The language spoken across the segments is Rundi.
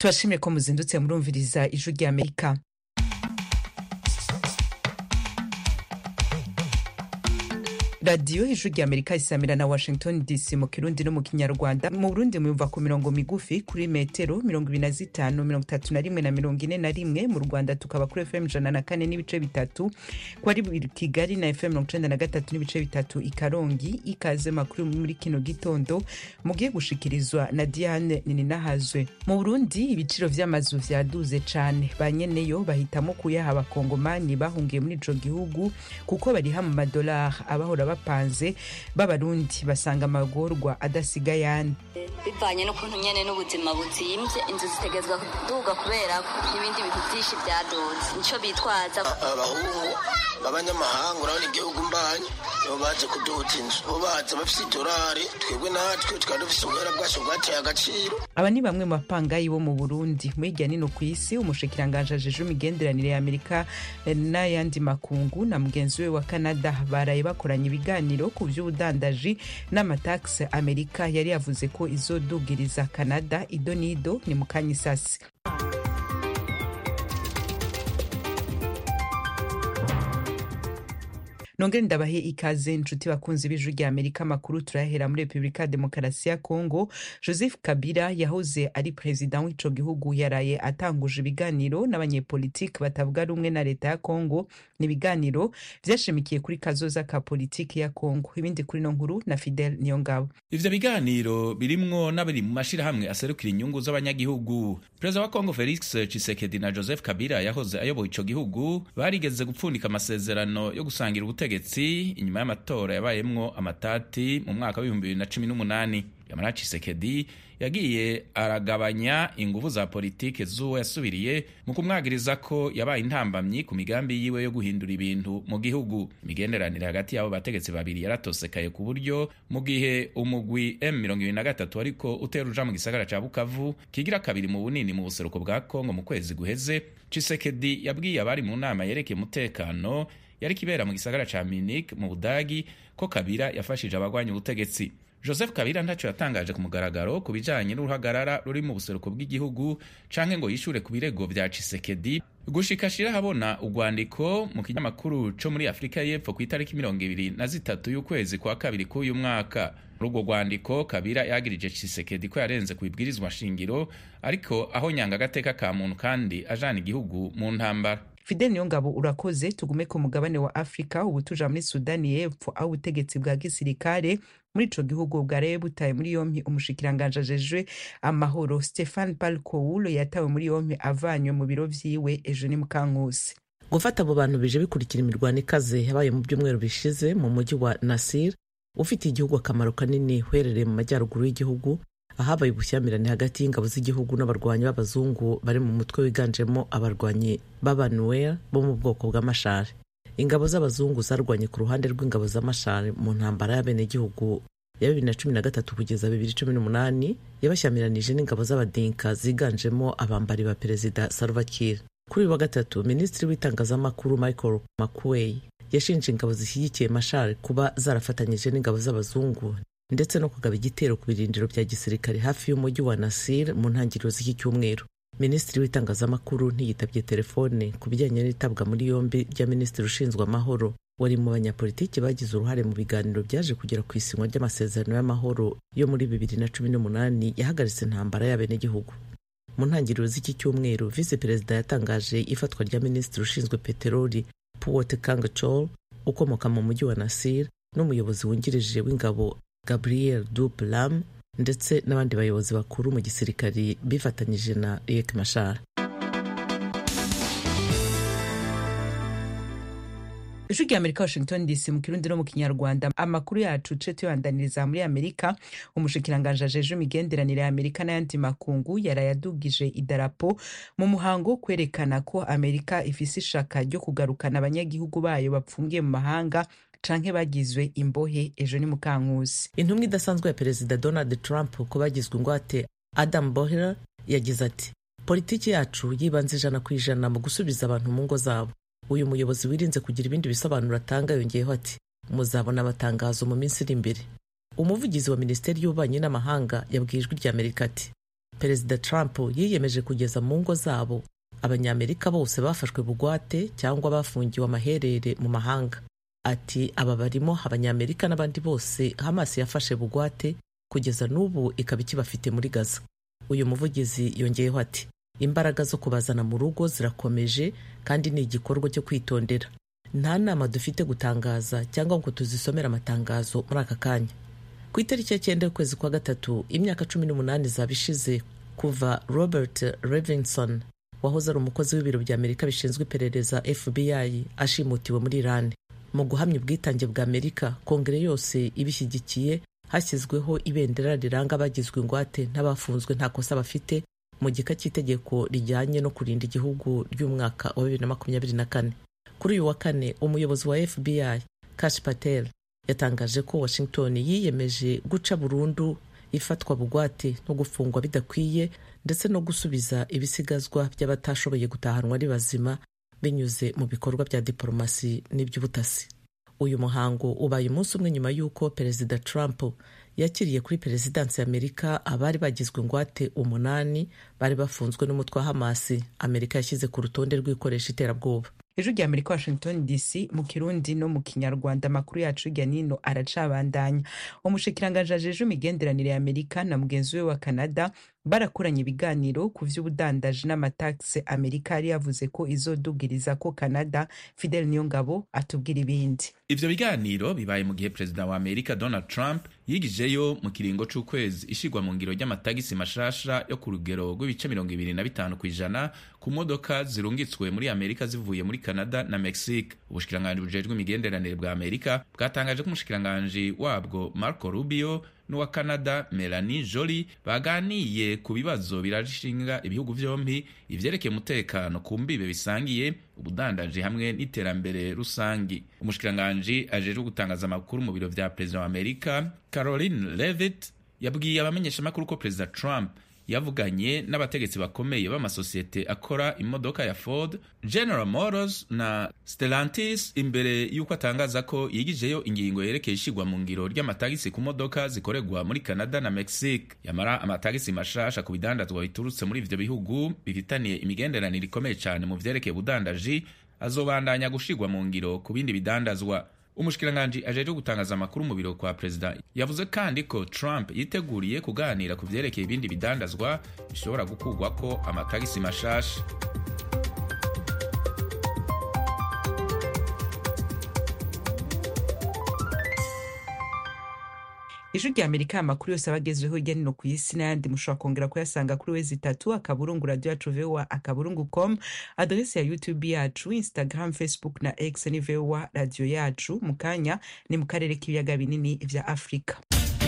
tubashimire ko muzindutse murumviriza ijwi ry'Amerika. Radio ijwi ry'Amerika isamira na Washington DC mu Kirundi no mu Kinyarwanda. Mu Burundi muyumva ku mirongo migufi kuri metero 25, 31 na 41. Mu Rwanda tukaba kuri FM 104 n'ibice bitatu, kwari Kigali na FM 93 n'ibice bitatu i Karongi. Ikaze makuru muri kino gitondo mugiye gushikirizwa na Diane Nininahazwe. Mu Burundi ibiciro vy'amazu vyaduze cane, banyeneyo bahitamo kuyaha abakongomani bahungiye muri ico gihugu kuko bari ha mu madolari. Abahora bapanze b'abarundi basanga amagorwa adasigayane bivanye n'ukuntu nyene n'ubuzima buzimvye, inzu zitegezwa kuduga kubera n'ibindi bintu byinshi byadoze. Nico bitwaza abahungu b'abanyamahanga urabona igihugu mbanye nibo baje kuduza inzu, bo baza bafise idolari, twebwe natwe tukaba dufise ubuhera bwacu bwateye agaciro. Aba ni bamwe mu bapangayi bo mu Burundi. Mwirya nino kw'isi umushikiranganje ajeje imigenderanire ya Amerika n'ayandi makungu na mugenzi we wa Canada baraye bakoranye ibiganiro ku vy'ubudandaji n'amataxe. Amerika yari yavuze ko izodugiriza Canada. Idonido ni mukanyisasi. Nongere ndabahe ikaze nshuti bakunzi b'ijwi ry'Amerika. Makuru turahera muri Republika Demokarasi ya Kongo. Joseph Kabila yahoze ari president w'ico gihugu yaraye atanguje ibiganiro n'abanyepolitiki batavuga rumwe na leta ya Kongo. Ni ibiganiro vyashimikiye kuri kazoza ka politiki ya Kongo. Ibindi kuri no nkuru na Fidel Niyongabo. Ivyo biganiro birimwo n'abari mu mashirahamwe aserukira inyungu z'abanyagihugu. Perezida wa Kongo Felix Tshisekedi na Joseph Kabila yahoze ayoboye ico gihugu barigeze gupfundika amasezerano yo gusangira ubutegetsi inyuma y'amatora yabayemwo amatati mu mwaka wa 2018. Yamara Tshisekedi yagiye aragabanya inguvu za politike z'uwo yasubiriye mu kumwagiriza ko yabaye intambamyi ku migambi yiwe yo guhindura ibintu mu gihugu. Imigenderanire hagati y'abo bategetsi babiri yaratosekaye ku buryo mu gihe umugwi M23 ariko uteruja mu gisagara ca Bukavu kigira kabiri mu bunini mu buseruko bwa Kongo mu kwezi guheze, Tshisekedi yabwiye abari mu nama yerekeye umutekano yari kibera mu gisagara ca Munich mu Budagi ko Kabila yafashije abagwanya ubutegetsi. Joseph Kabila ntaco yatangaje ku mugaragaro ku bijanye n'uruhagarara ruri mu buseruko bw'igihugu canke ngo yishure ku birego vya Tshisekedi. Gushika shira habona urwandiko mu kinyamakuru co muri Afrika y'Epfo ku itariki 23 y'ukwezi kwa kabiri k'uyu mwaka. Urwo rwandiko Kabila yagirije Tshisekedi ko yarenze kwibwirizwa shingiro ariko aho nyanga gateka ka muntu kandi ajana igihugu mu ntambara. Fidel Niyongabo urakoze. Tugume ku mugabane wa Afrika. Ubu tuja muri Sudani y'Epfo aho ubutegetsi bwa gisirikare muri ico gihugu bwaraye butaye muri yompi umushikiranganje ajejwe amahoro Stefan Palkoulo yatawe muri yompi avanywe mu biro vyiwe ejo ni Mukankusi. Gufata abo bantu bije bikurikira imirwano ikaze yabaye mu byumweru bishize mu mujyi wa Nasir ufite igihugu akamaro kanini uherereye mu majyaruguru y'igihugu, ahabaye ubushyamirane hagati y'ingabo z'igihugu n'abarwanyi b'abazungu bari mu mutwe wiganjemo abarwanyi b'Abanuer bo mu bwoko bw'amashari. Ingabo z'abazungu zarwanye ku ruhande rw'ingabo z'amashari mu ntambara y'abenegihugu ya 2013 kugeza 2018 yabashyamiranyije n'ingabo z'abadinka ziganjemo abambari ba Perezida Salva Kiir. Kuri wa gatatu, Minisitiri w'itangazamakuru Michael Makuei yashinje ingabo zishyigikiye Machar kuba zarafatanyije n'ingabo z'abazungu ndetse no kugaba igitero ku birindiro bya gisirikare hafi y'umujyi wa Nasir mu ntangiriro z'iki cyumweru. Minisitiri w'itangazamakuru ntiyitabye telefone ku bijyanye n'itabwa muri yombi rya Minisitiri ushinzwe amahoro wari mu banyapolitiki bagize uruhare mu biganiro byaje kugera ku isinywa ry'amasezerano y'amahoro yo muri 2018 yahagaritse intambara y'abenegihugu. Mu ntangiriro z'iki cyumweru, Vice Perezida yatangaje ifatwa rya Minisitiri ushinzwe peteroli Puot Kang Chol ukomoka mu mujyi wa Nasir n'umuyobozi wungirije w'ingabo Gabriel Duplam ndetse n'abandi bayobozi bakuru mu gisirikari bifatanyije na Riek Machar. Ijwi ry'Amerika Washington DC mu Kirundi no mu Kinyarwanda. Amakuru yacu tuyandaniriza muri Amerika. Umushikiranganje ajeje imigenderanire ya Amerika n'ayandi makungu yarayadugije idarapo mu muhango kwerekana ko Amerika ifise ishaka ryo kugarukana abanyagihugu bayo bapfungiye mu mahanga canke bagizwe imbohe. Ejo ni Mukankusi. Intumwa idasanzwe ya Perezida Donald Trump ko bagizwe ingwate Adam Boehler yagize ati, politiki yacu yibanze 100% mu gusubiza abantu mu ngo zabo. Uyu muyobozi wirinze kugira ibindi bisobanuro atanga yongeyeho ati, muzabona amatangazo mu minsi iri imbere. Umuvugizi wa Minisiteri y'Ububanyi n'Amahanga yabwiye Ijwi ry'Amerika ati, Perezida Trump yiyemeje kugeza mu ngo zabo abanyamerika bose bafashwe bugwate cyangwa bafungiwe amaherere mu mahanga. Ati aba barimo abanyamerika n'abandi bose Hamas yafashe bugwate kugeza n'ubu ikaba ikibafite muri Gaza. Uyu muvugizi yongeyeho ati imbaraga zo kubazana mu rugo zirakomeje kandi ni igikorwa cyo kwitondera. Nta nama dufite gutangaza cyangwa ngo tuzisomera amatangazo muri aka kanya. Ku itariki ya 9 y'ukwezi kwa gatatu imyaka 18 zabishize kuva Robert Levinson wahoze ari umukozi w'ibiro bya Amerika bishinzwe iperereza FBI ashimutiwe muri Iran. Mu guhamya ubwitange bwa Amerika, Kongere yose ibishyigikiye, hashyizweho ibendera riranga abagizwe ingwate n'abafunzwe nta kosa bafite mu gika cy'itegeko rijyanye no kurinda igihugu ry'umwaka wa 2024. Kuri uyu wa kane umuyobozi wa FBI Kash Patel yatangaje ko Washington yiyemeje guca burundu ifatwa bugwate no gufungwa bidakwiye ndetse no gusubiza ibisigazwa by'abatashoboye gutahanwa ari bazima binyuze mu bikorwa bya diplomasi n'iby'ubutasi. Uyu muhango ubaye umunsi umwe nyuma y'uko Perezida Trump yakiriye kuri perezidansi ya Amerika abari bagizwe ingwate 8 bari bafunzwe n'umutwe wa Hamas Amerika yashyize ku rutonde rw'ikoresha iterabwoba. Ijwi rya Amerika Washington DC mu Kirundi no mu Kinyarwanda. Makuru yacu hirya nino aracabandanya. Umushikiranganje ajeje imigenderanire ya Amerika na mugenzi we wa Canada barakoranye ibiganiro ku vy'ubudandaji n'amataxe. Amerika yari yavuze ko izodugiriza ko Canada. Fidel Niyongabo atubwira ibindi. Ivyo biganiro bibaye mu gihe Perezida wa Amerika Donald Trump yigijeyo mu kiringo c'ukwezi ishigwa mu ngiro ry'amatagisi mashasha yo ku rugero rw'ibice 25% ku modoka zirungitswe muri Amerika zivuye muri Canada na Mexique. Ubushikiranganje bujejwe imigenderanire bwa Amerika bwatangaje ko umushikiranganje wabwo Marco Rubio n'uwa Canada Melanie Joly baganiye ku bibazo birashinga ibihugu vyompi ivyerekeye umutekano ku mbibe bisangiye, ubudandaji hamwe n'iterambere rusangi. Umushikiranganje ajeje gutangaza amakuru mu biro vya President wa Amerika Caroline Levitt yabwiye abamenyesha makuru ko President Trump yavuganye n'abategetsi bakomeye b'amasosiyete akora imodoka ya Ford, General Motors na Stellantis imbere y'uko atangaza ko yigijeyo ingingo yerekeye ishigwa mu ngiro ry'amatagisi ku modoka zikoregwa muri Canada na Mexique. Yamara amatagisi mashasha ku bidandazwa biturutse muri ivyo bihugu bifitaniye imigenderanire ikomeye cyane mu vyerekeye ubudandaji azobandanya gushigwa mu ngiro ku bindi bidandazwa. Umushikiranganje ajeje gutangaza amakuru mu biro kwa President yavuze kandi ko Trump yiteguriye kuganira ku vyerekeye ibindi bidandazwa bishobora gukugwa ko amatagisi mashasha. Ijwi rya Amerika amakuru yose abagezweho hirya no ku isi n'ayandi mushobora kongera kuyasanga kuri wezi3 radio yacu VOA@com, adresse ya YouTube yacu, Instagram, Facebook na X ni VOA radio yacu. Mukanya ni mu karere k'ibiyaga binini vya Afrika.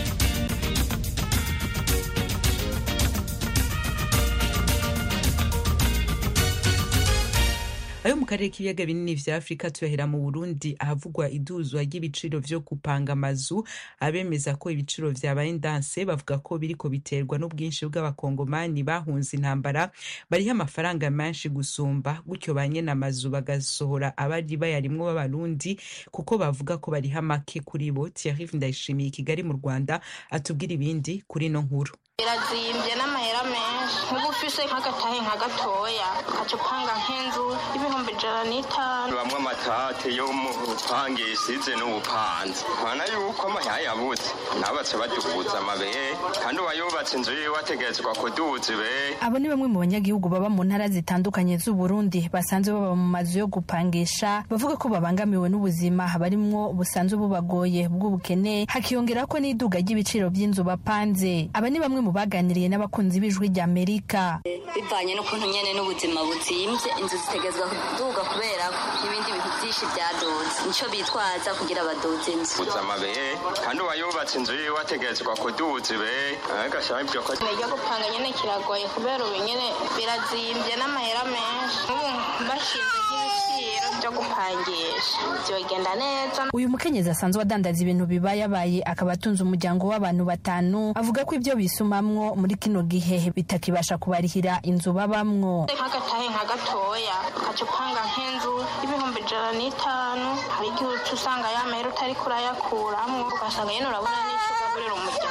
Ayo mu karere k'ibiyaga binini vya Afrika tuyahera mu Burundi ahavugwa iduzwa ry'ibiciro vyo kupanga amazu. Abemeza ko ibiciro vyabaye ndanse bavuga ko biriko biterwa n'ubwinshi bw'abakongomani bahunze intambara bariho amafaranga menshi gusumba, gutyo banye n'amazu bagasohora abari bayarimwo b'abarundi kuko bavuga ko bariho make kuri bo. Thierry Ndayishimiye Kigali mu Rwanda atubwira ibindi kuri no nkuru. Irazimbye n'amahera menshi, nk'ubu ufise nk'agatahe nka gatoya ukaca upanga nk'inzu y'ibihumbi 150. Bamwe amatate yo mu rupange isize n'ubupanze nkana yuko amahera yabuze nabatse badukuza amabehe kandi uwayubatse inzu yiwe ategetswa kuduza ibehe. Abo ni bamwe mu banyagihugu baba mu ntara zitandukanye z'u Burundi basanzwe baba mu mazu yo gupangisha, bavuga ko babangamiwe n'ubuzima barimwo busanzwe bubagoye bw'ubukene, hakiyongera ko n'iduga ry'ibiciro by'inzu bapanze. Aba ni bamwe mu baganiriye n'abakunzi b'Ijwi rya Amerika. Bivanye n'ukuntu nyene n'ubuzima buzimvye, inzu zitegezwa kuduga kubera ibindi bintu byinshi byadoze, nico bitwaza kugira badoze inzu. Amabehe kandi uwayubatse inzu yiwe ategetswa kuduza ibehe, agashaka ibyo ko nejya gupanga nyene kiragoye kubera ubu nyene birazimbye n'amahera menshi. Ubu bashinze nk'ibiciro byo gupangisha byogenda neza. Uyu mukenyezi asanzwe adandaza ibintu bibayabaye akaba atunze umuryango w'abantu 5, avuga ko ibyo bisumamwo muri kino gihe bitakibasha kubarihira inzu babamwo. Nk'agatahe nka gatoya ukaca upanga nk'inzu y'ibihumbi 150, hari igihe usanga ya mahera utari kurayakuramwo ugasanga yene urabona n'ico ugaburira umuryango.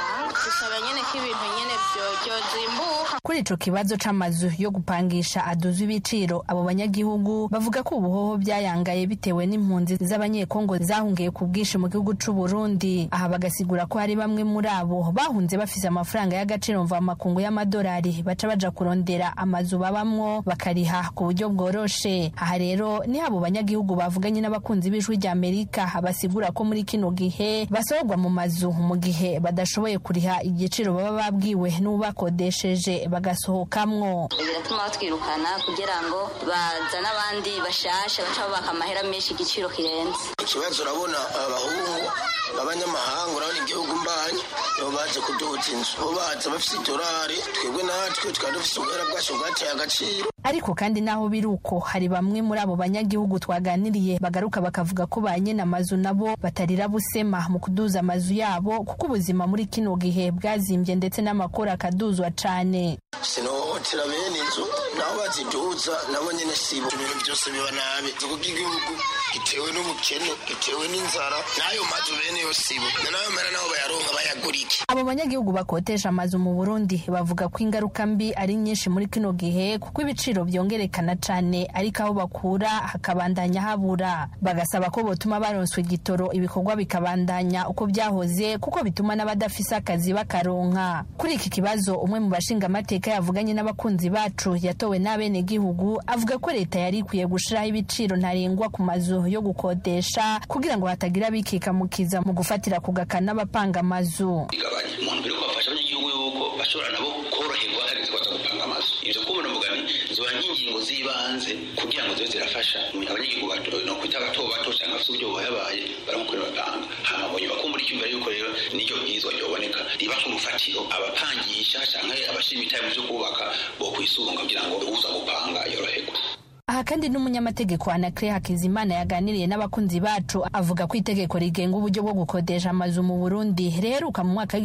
dusaba nyene ko ibintu nyene vyozimbuka. Kuri ico kibazo c'amazu yo gupangisha aduza ibiciro, abo banyagihugu bavuga ko ubuhoho byayangaye bitewe n'impunzi z'abanyekongo zahungiye ku bwinshi mu gihugu c'u Burundi. Aha bagasigura ko hari bamwe muri abo bahunze bafise amafaranga y'agaciro mva makungu y'amadolari baca baja kurondera amazu babamwo bakariha ku buryo bworoshe. Aha rero ni abo banyagihugu bavuganye n'abakunzi b'Ijwi rya Amerika basigura ko muri kino gihe basorwa mu mazu mu gihe badashoboye kuriha igiciro baba babwiwe n'ubakodesheje bagasohokamwo. Biratuma batwirukana kugira ngo bazane abandi bashasha baca babaka amahera menshi igiciro kirenze. Ikibazo urabona abahungu b'abanyamahanga urabona igihugu mbanyi nibo baje kuduza inzu, bo baza bafise idolari, twebwe natwe twari dufise ubuhera bwacu bwateye agaciro. Ariko kandi naho biruko hari bamwe muri abo banyagihugu twaganiriye bagaruka bakavuga ko banyene amazu nabo batarira busema mu kuduza amazu yabo kuko ubuzima muri kino gihe bwazimbye ndetse n'amakora akaduzwa cane. Sinohotera bene inzu naho baziduza nabo nyene sibo, ibintu byose biba nabi kuko igihugu gitewe n'ubukene, gitewe n'inzara, nayo mazu bene yo sibo, nayo mera naho bayaronka bayaguriki. Abo banyagihugu bakotesha amazu mu Burundi bavuga ko ingaruka mbi ari nyinshi muri kino gihe kuko ibiciro byongerekana cane ariko aho bakura hakabandanya habura. Bagasaba ko botuma baronswe igitoro ibikorwa bikabandanya uko byahoze kuko bituma n'abadafise akazi bakaronka. Kuri iki kibazo umwe mu bashinga amateka yavuganye n'abakunzi bacu yatowe n'abene gihugu avuga ko leta yari ikwiye gushiraho ibiciro ntarengwa ku mazu yo gukodesha kugira ngo hatagira bikikamukiza mu gufatira ku gakana abapanga amazu. Igabanya umuntu mbere ko bafasha abanyagihugu yuko bashobora nabo koroherwa hageze ko gupanga amazu. Ivyo kubona mugani zoba ingingo zibanze kugira ngo zoze zirafasha abanyagihugu bato no kwita bato cyangwa afite uburyo bayabaye baramukorera batanga. Hamabonye bakumbura icyumvira yuko rero n'iryo bwizwa ryoboneka riba nk'umufatiro abapangisha cyangwa abashimita mu byo kubaka bo kwisunga kugira ngo uza gupanga yoroherwe. Aha kandi n'umunyamategeko Anacre Hakizimana yaganiriye n'abakunzi bacu avuga ko itegeko rigenga uburyo bwo gukodesha amazu mu Burundi riheruka mu mwaka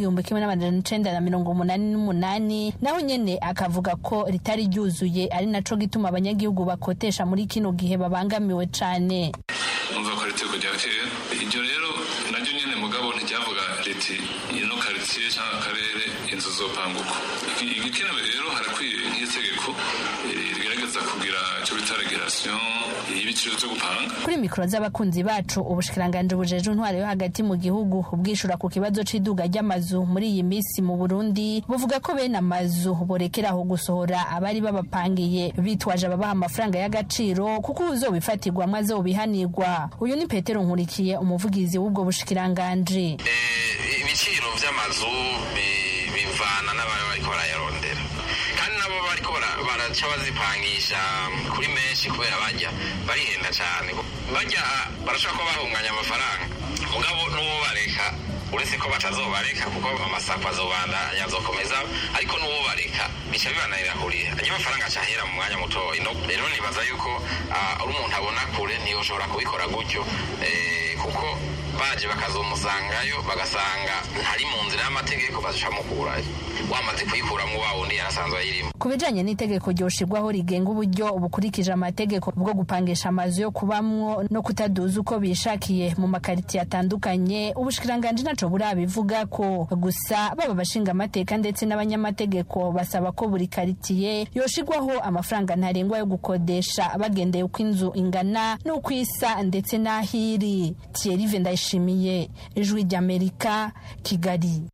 w'1988 naho nyene akavuga ko ritari ryuzuye ari naco gituma abanyagihugu bakotesha muri kino gihe babangamiwe cane. Umva ko riteko ryakeye iryo rero naryo nyene mugabo ntiryavuga riti ino quartier cyangwa akarere inzu zopanguka. Igikenewe rero harakwiye nk'itegeko rigerageza kugira cyo regulation y'ibiciro byo gupanga. Kuri mikro z'abakunzi bacu ubushikiranganje bujeje intwaro yo hagati mu gihugu ubwishura ku kibazo c'iduga ry'amazu muri iyi misi mu Burundi buvuga ko bene amazu borekeraho gusohora abari babapangiye bitwaje ababaha amafaranga y'agaciro kuko uzobifatirwa maze ubihanirwa. Uyu ni Petero Nkurikiye umuvugizi w'ubwo bushikiranganje. Ibiciro vy'amazu bivana n'abayo bariko barayarondera kandi nabo bariko baraca bazipangisha kuri menshi kubera barihenda cyane barashaka ko bahunganya amafaranga mugabo n'uwo bareka uretse ko batazobareka kuko amasako azobandanya azokomeza ariko n'uwo bareka bica bibananira kuriha ajya amafaranga acahera mu mwanya muto rero nibaza yuko ari umuntu abona kure niyo ushobora kubikora gutyo kuko baje bakazomusangayo bagasanga ntari mu nzira y'amategeko bazicamukurayo wamaze kuyikuramwo wa wundi yarasanzwe ayirimo. Ku bijanye n'itegeko ryoshirwaho rigenga uburyo bukurikije amategeko bwo gupangisha amazu yo kubamwo no kutaduza uko bishakiye mu makaritiye atandukanye ubushikiranganje naco burabivuga ko gusa baba bashinga amateka ndetse n'abanyamategeko basaba ko buri karitiye yoshirwaho amafaranga ntarengwa yo gukodesha bagendeye uko inzu ingana n'uko isa ndetse n'ahiri. Thierry Vendayishimiye, Ijwi ry'Amerika, Kigali.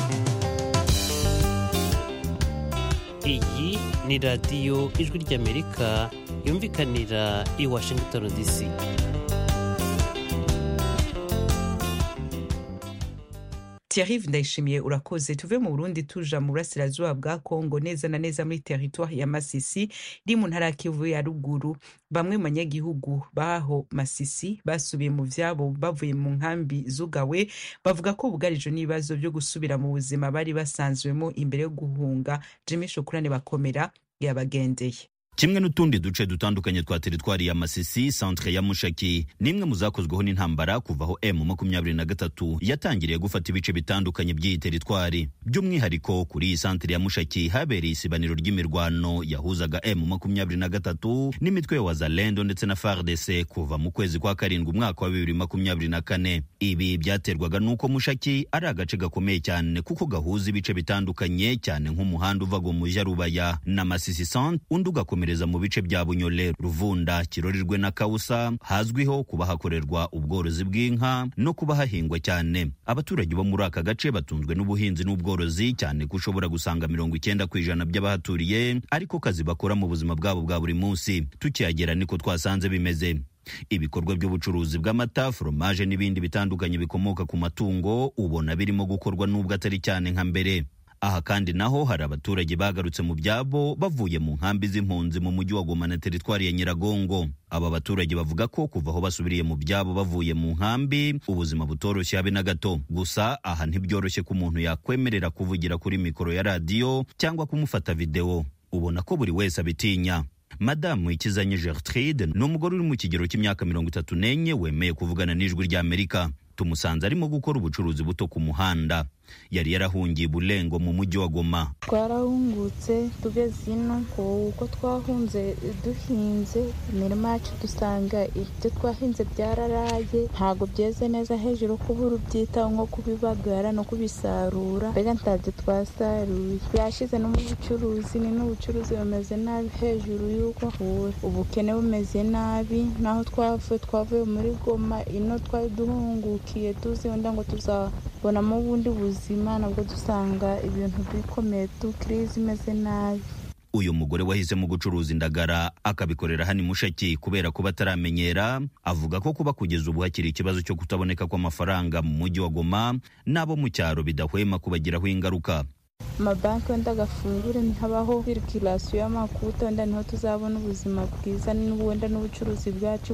Iyi ni radiyo Ijwi ry'Amerika yumvikanira i Washington DC. Thierry Ndayishimiye urakoze. Tuve mu Burundi tuja mu burasirazuba bwa Kongo neza na neza muri territoire ya Masisi iri mu ntara ya Kivu ya ruguru. Bamwe mu banyagihugu baho Masisi basubiye mu vyabo bavuye mu nkambi zugawe bavuga ko bugarije n'ibibazo byo gusubira mu buzima bari basanzwemo imbere yo guhunga. Jimmy Shokurane bakomera yabagendeye. kimwe n'utundi duce dutandukanye twa teritwari ya Masisi. Centre ya Mushaki nimwe muzakozweho n'intambara kuvaho M23 yatangiriye gufata ibice bitandukanye by'iyi teritwari. By'umwihariko kuri iyi centre ya Mushaki habereye isibaniro ry'imirwano yahuzaga M23 n'imitwe ya Wazalendo ndetse na FARDC kuva mu kwezi kwa karindwi umwaka wa 2024. Ibi byaterwaga nuko Mushaki ari agace gakomeye cyane kuko gahuza ibice bitandukanye cyane nk'umuhanda uva go mu Jarubaya na Masisi Centre, undi ugakomereza mu bice bya Bunyole, Ruvunda, Kirorirwe na Kausa, hazwiho kuba hakorerwa ubworozi bw'inka no kuba hahingwa cyane. Abaturage bo muri aka gace batunzwe n'ubuhinzi n'ubworozi cyane ko ushobora gusanga 90% by'abahaturiye ariko kazi bakora mu buzima bwabo bwa buri munsi. Tukihagera niko twasanze bimeze. Ibikorwa by'ubucuruzi bw'amata, fromage n'ibindi bitandukanye bikomoka ku matungo ubona birimo gukorwa nubwo atari cyane nka mbere. Aha kandi naho hari abaturage bagarutse mu byabo bavuye mu nkambi z'impunzi mu mujyi wa Goma na teritwari ya Nyiragongo. Aba baturage bavuga ko kuva aho basubiriye mu byabo bavuye mu nkambi ubuzima butoroshye habe na gato. Gusa aha ntibyoroshye ko umuntu yakwemerera kuvugira kuri mikoro ya radio cyangwa kumufata video. Ubona ko buri wese abitinya. Madamu Ikizanye Gertrude n'umugore uri mu kigero cy'imyaka 34 wemeye kuvugana n'ijwi rya Amerika. Tumusanze arimo gukora ubucuruzi buto ku muhanda. Yari yarahungiye Bulengo mu mujyi wa Goma. Twarahungutse tugeze ino kuko twahunze duhinze imirima yacu dusanga ibyo twahinze byararaye ntago byeze neza hejuru kubura ubyitaho nko kubibagara no kubisarura mbega ntabyo twasaruye. Byashize no mu bucuruzi ni n'ubucuruzi bumeze nabi hejuru yuko ubukene bumeze nabi. Naho twavuye muri Goma ino twari duhungukiye tuzi wenda ngo tuzabonamo ubundi buzima nabwo dusanga ibintu bikomeye tukirizi imeze nabi. Uyu mugore wahise mu gucuruza indagara akabikorera hani Mushaki kubera ko bataramenyera, avuga ko kuba kugeza ubu hakiri ikibazo cyo kutaboneka kw'amafaranga mu mujyi wa Goma nabo mu cyaro bidahwema kubagiraho ingaruka. Amabanki wenda agafungure ntihabaho circulation y'amakuta wenda niho tuzabona ubuzima bwiza wenda n'ubucuruzi bwacu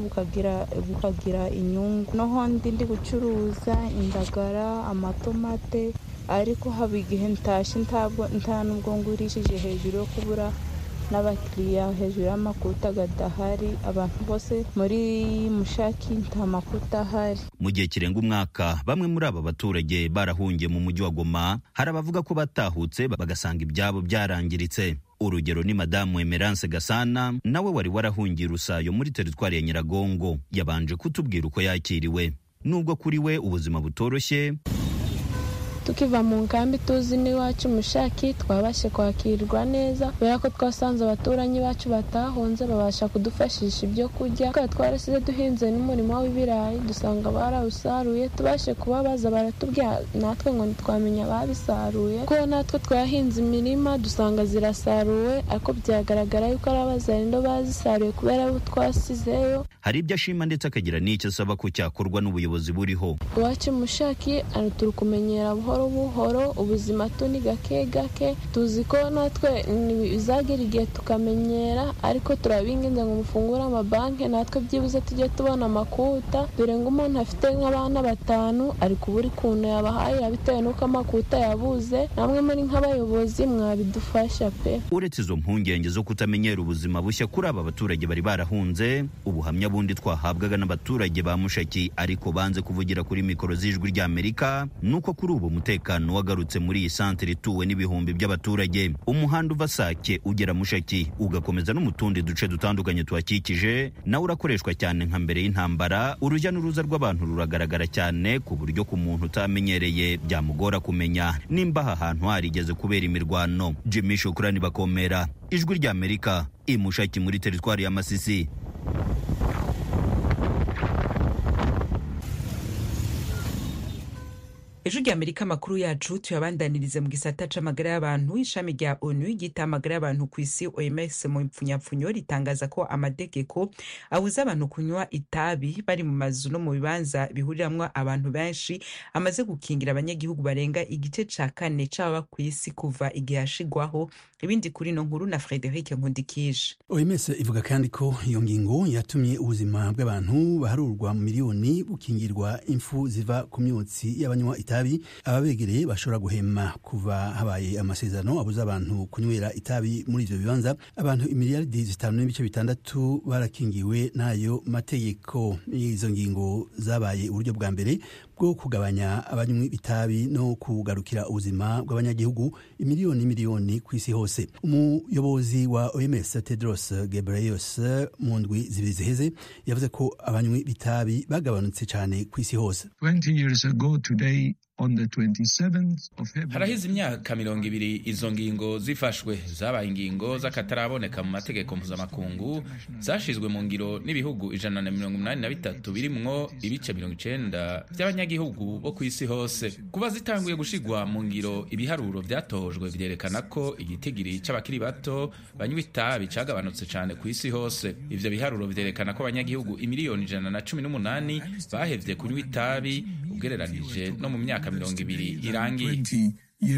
bukagira inyungu. Noho ndi gucuruza indagara, amatomate ariko haba igihe ntashe nta nubwo ngurishije hejuru yo kubura n'abakiriya hejuru y'amakuta gadahari. Abantu bose muri Mushaki nta makuta ahari. Mu gihe kirenga umwaka bamwe muri aba baturage barahungiye mu mujyi wa Goma. Hari abavuga ko batahutse bagasanga ibyabo byarangiritse. Urugero ni Madamu Emerance Gasana nawe wari warahungiye Rusayo muri teritwari ya Nyiragongo. Yabanje kutubwira uko yakiriwe nubwo kuri we ubuzima butoroshye. Tukiva mu nkambi tuzi n'iwacu Mushaki twabashe kwakirwa neza kubera ko twasanze abaturanyi bacu batahunze babasha kudufashisha ibyo kurya. Twarasize duhinze n'umurimo w'ibirayi dusanga barawusaruye tubashe kubabaza baratubwira natwe ngo ntitwamenya babisaruye kuko natwe twahinze imirima dusanga zirasaruwe ariko byagaragara yuko ari abazarindo bazisaruye kubera abo twasizeyo. Hari ibyo ashima ndetse akagira n'icyo asaba ko cyakorwa n'ubuyobozi buriho. Iwacu Mushaki turi kumenyera buhoro ubuzima tuni gake gake tuzi ko natwe bizagera igihe tukamenyera ariko turabinginze ngo mufungure amabanki natwe byibuze tujye tubona amakuta. Dore ngo umuntu afite nk'abana 5 ari kubura kuntu yabahaye bitewe nuko amakuta yabuze. Namwe muri nk'abayobozi mwabidufasha pe. Uretse izo mpungenge zo kutamenyera ubuzima bushya kuri aba baturage bari barahunze, ubuhamya bundi twahabwaga n'abaturage ba Mushaki ariko banze kuvugira kuri mikoro z'ijwi rya Amerika nuko kuri ubu umutekano wagarutse muri iyi santere ituwe n'ibihumbi by'abaturage. Umuhanda uva Sake ugera Mushaki ugakomeza no mu tundi duce dutandukanye tuhakikije nawe urakoreshwa cyane nka mbere y'intambara. Urujya n'uruza rw'abantu ruragaragara cyane ku buryo ku muntu utamenyereye byamugora kumenya nimba aha hantu harigeze kubera imirwano. Jimmy Shukrani Bakomera, ijwi rya Amerika, i Mushaki muri teritwari ya Masisi. Ejo rya Amerika makuru yacu tuyabandanirize mu gisata c'amagara y'abantu. Ishami rya ONU ryita amagara y'abantu ku isi OMS mu mpfunyapfunyo ritangaza ko amategeko abuza abantu kunywa itabi bari mu mazu no mu bibanza bihuriramwo abantu benshi amaze gukingira abanyagihugu barenga igice ca 4 c'aba ku isi kuva igihe ashigwaho. Ibindi kuri no nkuru na Frederic Nkundikije. OMS ivuga kandi ko iyo ngingo yatumye ubuzima bw'abantu baharurwa mu miliyoni bukingirwa impfu ziva ku myotsi y'abanywa itabi itabi ababegereye bashobora guhema. Kuva habaye amasezerano abuza abantu kunywera itabi muri ivyo bibanza, abantu imiliyaridi 5.6 barakingiwe n'ayo mategeko. Izo ngingo zabaye uburyo bwa mbere bwo kugabanya abanywi itabi no kugarukira ubuzima bw'abanyagihugu miliyoni kw'isi hose. Umuyobozi wa OMS Tedros Ghebreyesus mu ndwi zibiri ziheze yavuze ko abanywi bitabi bagabanutse cyane kw'isi hose. 20 years ago today on the 27th of February. Harahize imyaka 20 izo ngingo zifashwe, zabaye ingingo z'akataraboneka mu mategeko mpuzamakungu, zashizwe mu ngiro n'ibihugu 183 birimwo ibice 90 by'abanyagihugu bo kw'isi hose. Kuba zitanguye gushigwa mu ngiro, ibiharuro vyatohojwe vyerekana ko igitigiri c'abakiri bato banywa itabi cagabanutse cyane kw'isi hose. Ivyo biharuro vyerekana ko abanyagihugu imiliyoni 118 bahevye kunywa itabi ugereranije no mu myaka 20 irangiye.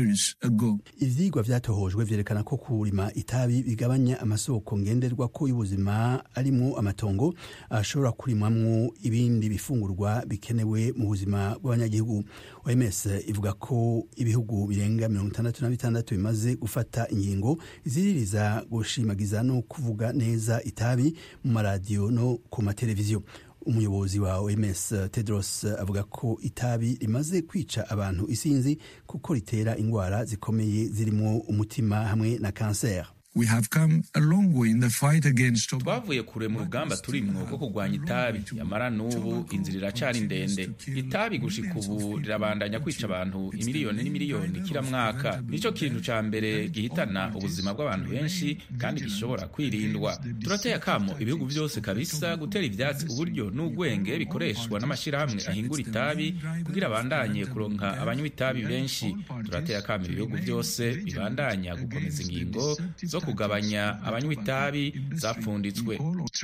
Ivyigwa vyatohojwe vyerekana ko kurima itabi bigabanya amasoko ngenderwa ko y'ubuzima arimwo amatongo ashobora kurimwamwo ibindi bifungurwa bikenewe mu buzima bw'abanyagihugu. OMS ivuga ko ibihugu birenga 66 bimaze gufata ingingo ziririza gushimagiza no kuvuga neza itabi mu maradiyo no ku mateleviziyo. Umuyobozi wa OMS Tedros avuga ko itabi rimaze kwica abantu isinzi kuko ritera ingwara zikomeye zirimo umutima hamwe na kanseri. We have come a long way in the fight against tobacco. Twavuye kure mu rugamba turimwo ko kurwanya itabi, yamara n'ubu inzira iracari ndende. Itabi gushika ubu rirabandanya kwica abantu imiliyoni n'imiliyoni kila mwaka. Nico kintu ca mbere gihitana ubuzima bw'abantu benshi kandi gishobora kwirindwa. Turateye akamo ibihugu byose kabisa gutera ivyatsi uburyo n'ugwenge bikoreshwa n'amashirahamwe ahingura itabi kugira bandanye kuronka abanywa itabi benshi. Turateye akamo ibihugu byose bibandanya gukomeza ingingo zo kugabanya abanywa itabi zapfunditswe.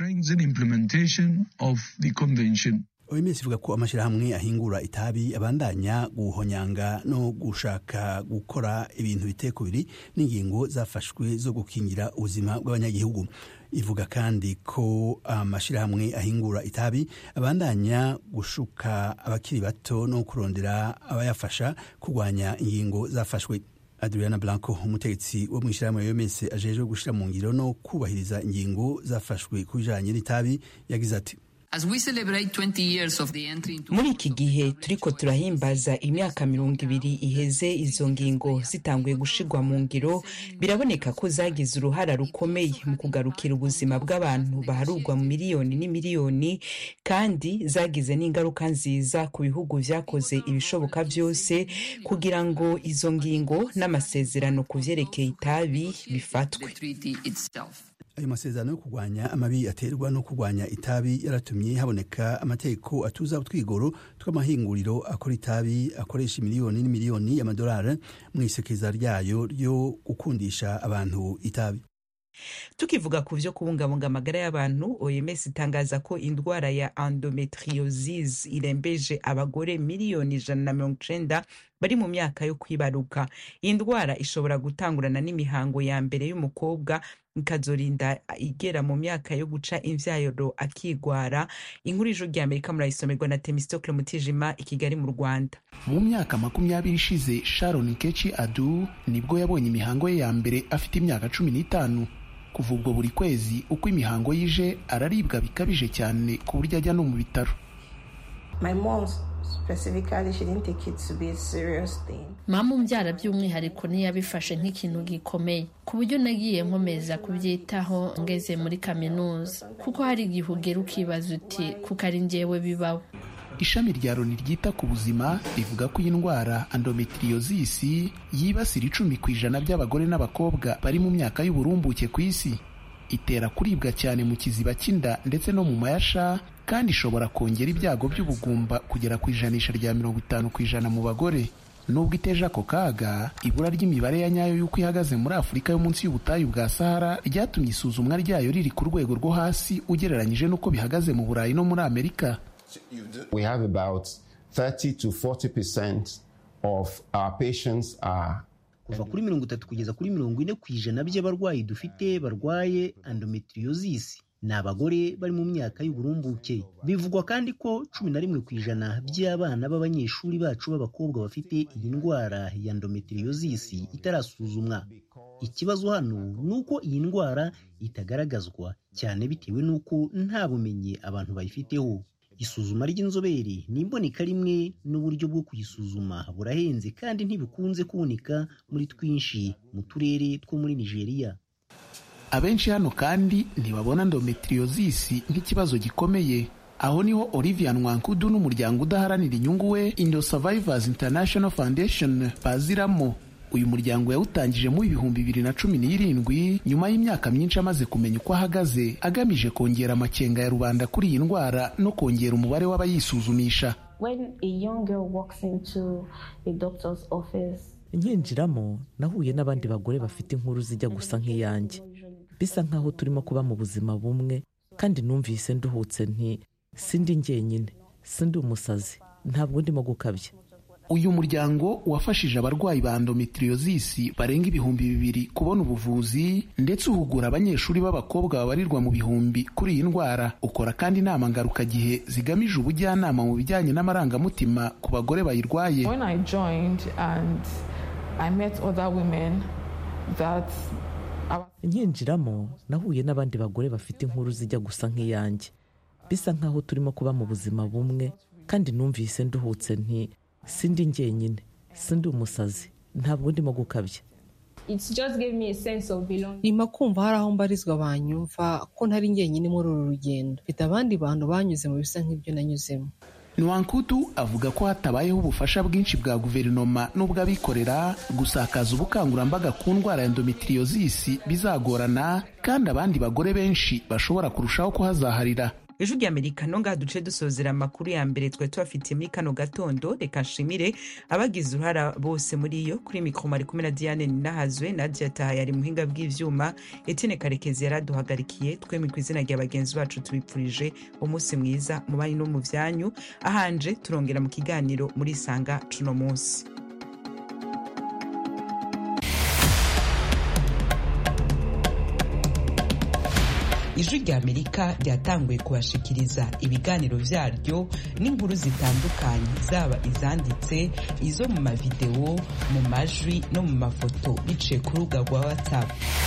OMS ivuga ko amashirahamwe ahingura itabi abandanya guhonyanga no gushaka gukora ibintu bitekubiri n'ingingo zafashwe zo gukingira ubuzima bw'abanyagihugu. Ivuga kandi ko amashirahamwe ahingura itabi abandanya gushuka abakiri bato no kurondera abayafasha kurwanya ingingo zafashwe. Adriana Blanco, umutegetsi wo mw'ishirahamwe OMS ajejwe gushira mu ngiro no kubahiriza ingingo zafashwe kubijanye n'itabi, yagize ati: muri iki gihe turiko turahimbaza imyaka 20 iheze izo ngingo zitanguye gushirwa mu ngiro, biraboneka ko zagize uruhara rukomeye mu kugarukira ubuzima bw'abantu baharurwa mu miliyoni n'imiliyoni, kandi zagize n'ingaruka nziza ku bihugu vyakoze ibishoboka byose kugira ngo izo ngingo n'amasezerano ku vyerekeye itabi bifatwe. Ayo masezerano yo kurwanya amabi aterwa no kurwanya itabi yaratumye haboneka amategeko atuza utwigoro tw'amahinguriro akora itabi akoresha miliyoni n'imiliyoni y'amadolari mu isekeza ryayo ryo gukundisha abantu itabi. Tukivuga ku vyo kubungabunga amagara y'abantu, OMS itangaza ko indwara ya endometriosis irembeje abagore miliyoni 190 bari mu myaka yo kwibaruka. Iyi ndwara ishobora gutangurana n'imihango ya mbere y'umukobwa ikazorinda igera mu myaka yo guca imvyaro akigwara. Inkuru y'Ijwi ry'Amerika murayisomerwa na Temistocle Mutijima i Kigali mu Rwanda. Mu myaka 20 ishize, Sharon Kechi Adu nibwo yabonye imihango ye ya mbere afite imyaka 15. Kuva ubwo buri kwezi uko imihango yije araribwa bikabije cyane ku buryo ajya no mu bitaro. Mama umbyara by'umwihariko ntiyabifashe nk'ikintu gikomeye ku buryo nagiye nkomeza kubyitaho ngeze muri kaminuza, kuko hari igihe ugera ukibaza uti kuko ari njyewe bibaho. Ishami rya Loni ryita ku buzima rivuga ko iyi ndwara endometriosis yibasira 10% by'abagore n'abakobwa bari mu myaka y'uburumbuke ku isi. Itera kuribwa cyane mu kiziba cy'inda ndetse no mu mayasha, kandi ishobora kongera ibyago by'ubugumba kugera ku ijanisha rya 50% mu bagore. Nubwo iteje ako kaga, ibura ry'imibare ya nyayo y'uko ihagaze muri Afurika yo munsi y'ubutayu bwa Sahara ryatumye isuzumwa ryayo riri ku rwego rwo hasi ugereranyije n'uko bihagaze mu Burayi no muri Amerika. We have about 30 to 40% of our patients are kuva kuri 30 kugeza kuri 40% by'abarwayi dufite barwaye endometriosis. ni abagore bari mu myaka y'uburumbuke. Bivugwa kandi ko 11% by'abana b'abanyeshuri bacu b'abakobwa bafite iyi ndwara ya endometriosis itarasuzumwa. Ikibazo hano ni uko iyi ndwara itagaragazwa cyane bitewe n'uko nta bumenyi abantu bayifiteho. Isuzuma ry'inzobere ni imboneka rimwe n'uburyo bwo kuyisuzuma burahenze kandi ntibikunze kuboneka muri twinshi mu turere two muri Nigeria. Abenshi hano kandi ntibabona endometriosis nk'ikibazo gikomeye. Aho niho Olivia Nwankudu n'umuryango udaharanira inyungu we Indo Survivors International Foundation baziramo. Uyu muryango yawutangije mu 2017 nyuma y'imyaka myinshi amaze kumenya uko ahagaze, agamije kongera amakenga ya rubanda kuri iyi ndwara no kongera umubare w'abayisuzumisha. When a young girl walks into a doctor's office, nkinjiramo nahuye n'abandi bagore bafite inkuru zijya gusa nk'iyanjye, bisa nkaho turimo kuba mu buzima bumwe, kandi numvise nduhutse nti sindi njyenyine, sindi umusazi, ntabwo ndimo gukabya. Uyu muryango wafashije abarwayi ba endometriosis barenga 2,000 kubona ubuvuzi, ndetse uhugura abanyeshuri b'abakobwa babarirwa mu bihumbi kuri iyi ndwara. Ukora kandi inama ngarukagihe zigamije ubujyanama mu bijyanye n'amarangamutima ku bagore bayirwaye. When I joined and I met other women that nkinjiramo nahuye n'abandi bagore bafite inkuru zijya gusa nk'iyanjye, bisa nkaho turimo kuba mu buzima bumwe, kandi numvise nduhutse nti sindi njyenyine, sindi umusazi, ntabwo ndimo gukabya. Nima kumva hari aho mbarizwa banyumva ko ntari njyenyine muri uru rugendo, mfite abandi bantu banyuze mu bisa nk'ibyo nanyuzemo. Nwankudu avuga ko hatabayeho ubufasha bwinshi bwa guverinoma n'ubw'abikorera, gusakaza ubukangurambaga ku ndwara ya endometriosis bizagorana, kandi abandi bagore benshi bashobora kurushaho kuhazaharira. Ijwi ry'Amerika no ngaha duce dusozera amakuru ya mbere twe tubafitiye muri kano gatondo. Reka nshimire abagize uruhara bose muri yo. Kuri mikoro mari kumwe na Diane Ninahazwe, Nadia Taha yari muhinga bw'ivyuma, Etienne Karekezi yaraduhagarikiye. Twemwe ku izina rya bagenzi bacu tubipfurije umunsi mwiza mu bari no mu vyanyu. Ahanje turongera mu kiganiro muri Sanga cuno munsi. Ijwi ry'Amerika ryatanguye kubashikiriza ibiganiro vyaryo n'inkuru zitandukanye, zaba izanditse, izo mu mavideo, mu majwi no mu mafoto biciye ku rubuga rwa WhatsApp.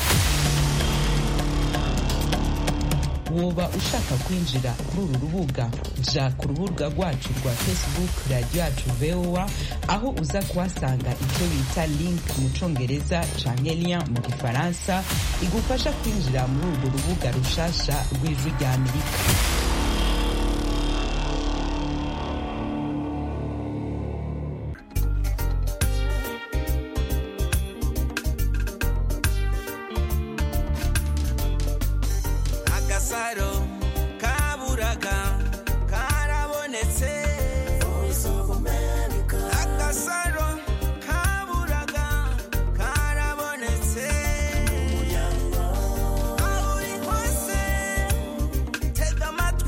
Woba ushaka kwinjira kuri uru rubuga, ja ku rubuga rwacu rwa Facebook Radio Yacu VOA, aho uza kuhasanga icyo bita link mu Congereza canke lien mu Gifaransa igufasha kwinjira muri urwo rubuga rushasha rw'Ijwi ry'Amerika. Tega amatwi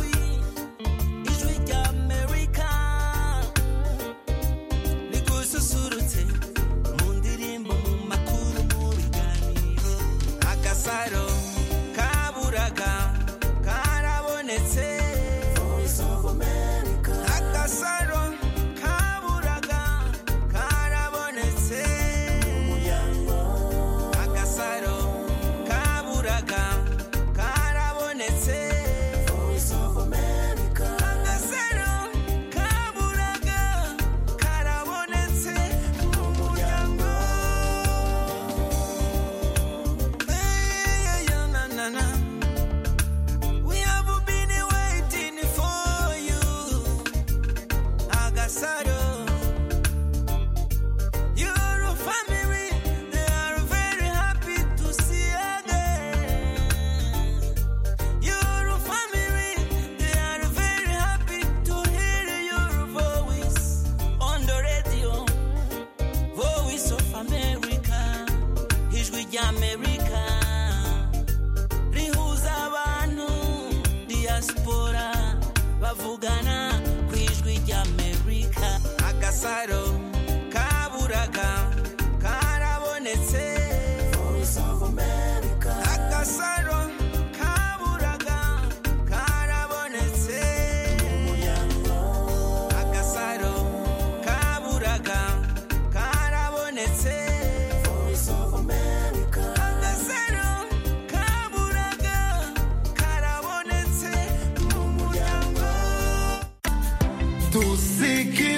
tusikie